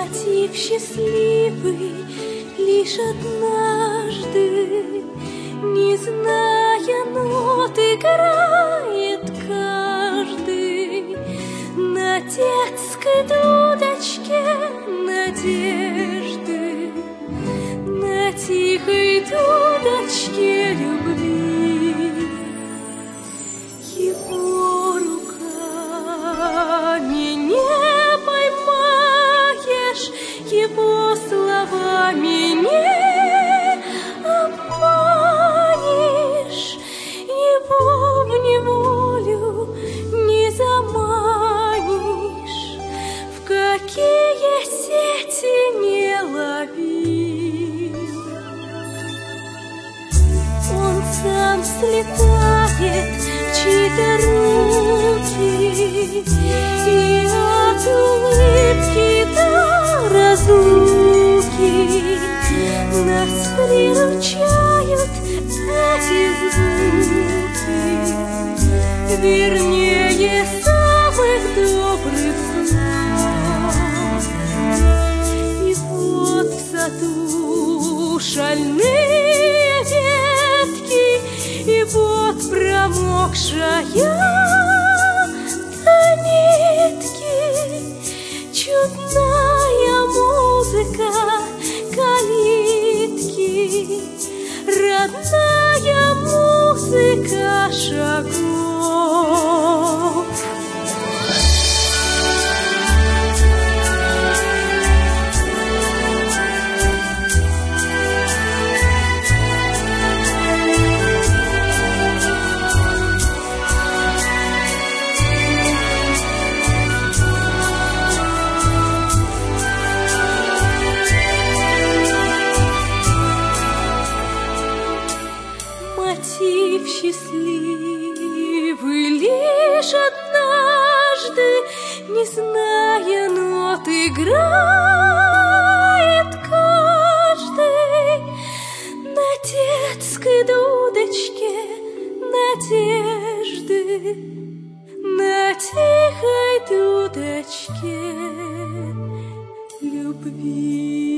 Мотив счастливый лишь однажды, не зная нот, играет каждый на детской дудочке надежды, на тихой дудочке любви. Его руками не поймаешь, его словами не обманешь, его в неволю не заманишь, в какие сети не лови. Он сам слетает в чьи-то руки и от улыбки до разлуки нас приручают эти звуки, вернее, самых добрых снов. И вот в саду шальные ветки, и вот промокшая до нитки чудная музыка калитки, родная музыка шагов. Мотив счастливый лишь однажды, не зная нот, играет каждый на детской дудочке надежды, на тихой дудочке любви.